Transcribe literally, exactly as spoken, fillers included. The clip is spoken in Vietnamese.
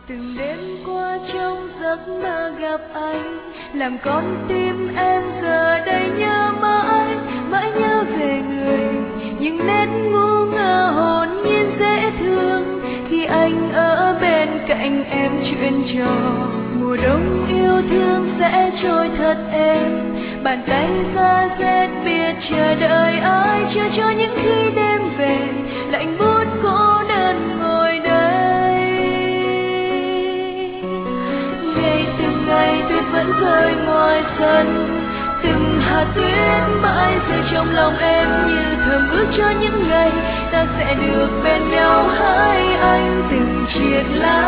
từng đêm qua trong giấc mơ gặp anh, làm con tim em giờ đây nhớ mãi mãi nhớ về người, những nét ngu ngơ hồn nhiên dễ thương khi anh ở bên cạnh em chuyện trò. Mùa đông yêu thương sẽ trôi thật êm, bàn tay da rét biết chờ đợi ai, chờ cho những khi đêm về lạnh buốt cô đơn ngồi đây. Ngày từng ngày tuyết vẫn rơi ngoài sân, từng hạt tuyết mãi rơi trong lòng em như thầm ước cho những ngày ta sẽ được bên nhau. Hai anh từng triệt lá